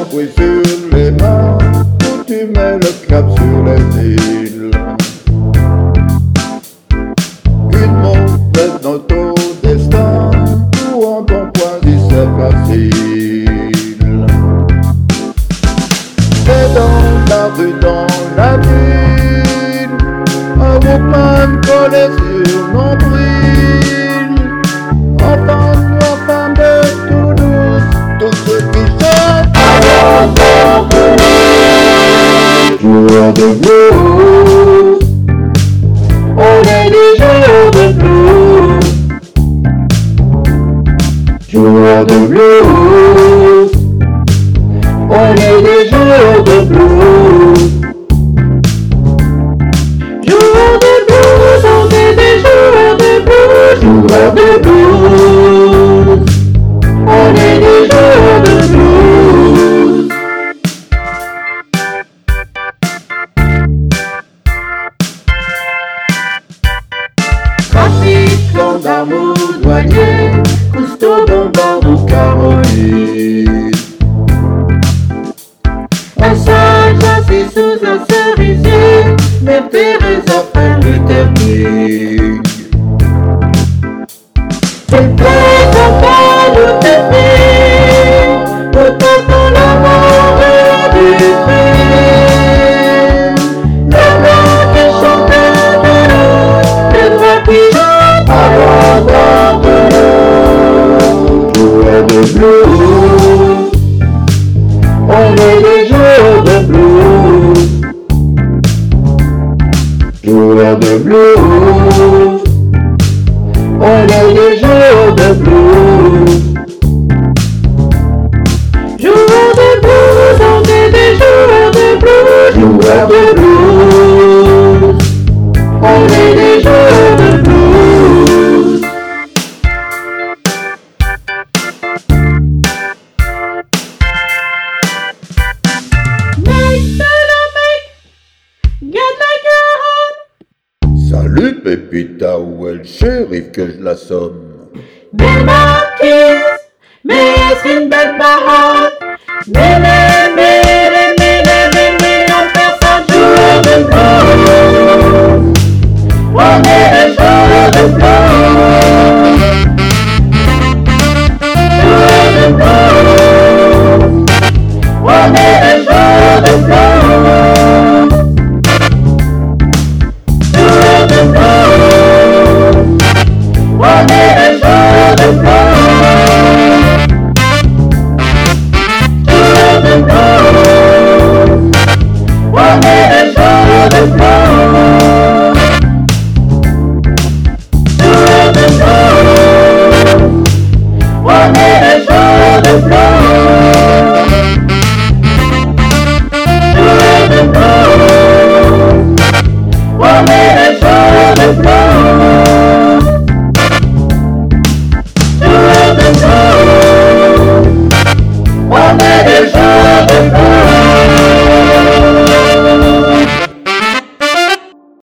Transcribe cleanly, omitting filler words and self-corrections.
bruit sur les mains, où tu mets le cap sur les îles. Une mauvaise note au destin, où en ton point dit c'est facile. C'est dans la rue, dans la ville, un Walkman collé sur nombril. Enfants, enfants de Toulouse, tous ceux qui chantent joueurs de blues. On est des joueurs de blues. Joueurs de blues. On est des joueurs de blues. Joueurs de blues, on est des joueurs de blues. Joueurs de blues. On est des joueurs de blues. Trafic, gendarme ou douanier, Cousteau, Bombard ou Caroline. Un sage assis sous un cerisier, Mère Teresa fin Luther King. C'est présent Luther King, autant dans la mort et du crime. L'homme qui chantait de nous, le droit qui chante à l'endroit de nous. Joueurs de blues, on est des joueurs de blues. Joueurs de blues, on est des joueurs de blues. Joueurs de blues, on est des joueurs de blues. Joueurs de blues, on est des joueurs de blues. Salut Pépita, où est le shérif que je l'assomme? Belle marquise, mais est-ce une belle baroque?